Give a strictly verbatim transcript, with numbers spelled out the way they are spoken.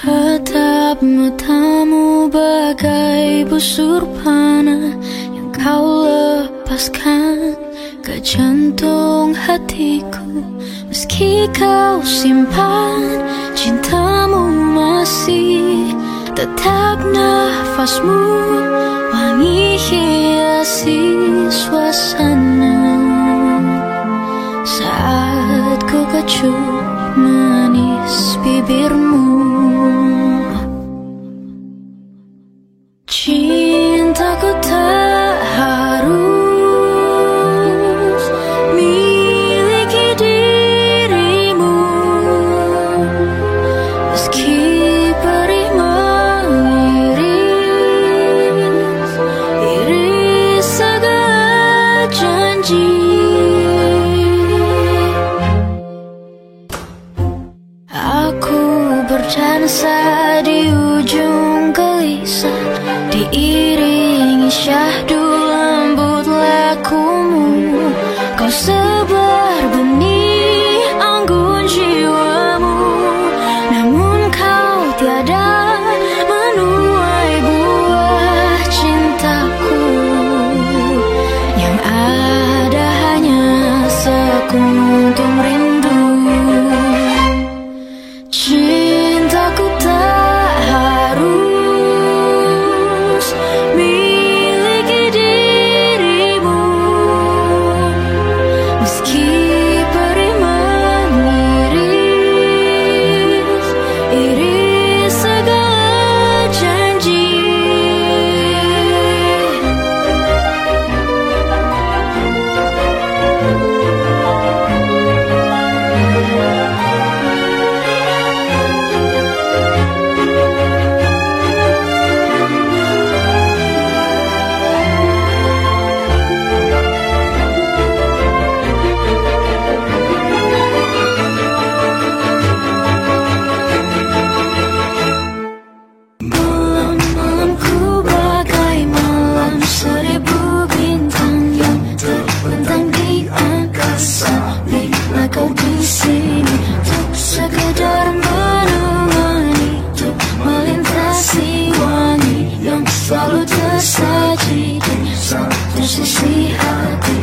Tatap matamu bagai busur panah yang kau lepaskan ke jantung hatiku. Meski kau simpan cintamu masih tetap nafasmu wangi hiasi suasana. Saat ku kecup manis bibirmu, cintaku tak harus miliki dirimu. Meski perih mengiris iris segala janji, aku berdansa di ujung gelisah, diiringi syahdu lembut lakumu. Kau sebar benih anggun jiwamu, namun kau tiada menuai buah cintaku. Yang ada hanya sekuntum rindu. Cintaku tak harus miliki dirimu. Meski perih mengiris iris segala janji, malam-malamku bagai malam seribu bintang yang terbentang di angkasa. Bila kau di sini untuk sekedar menemani, untuk melintasi wangi yang selalu tersaji di satu sisi hati.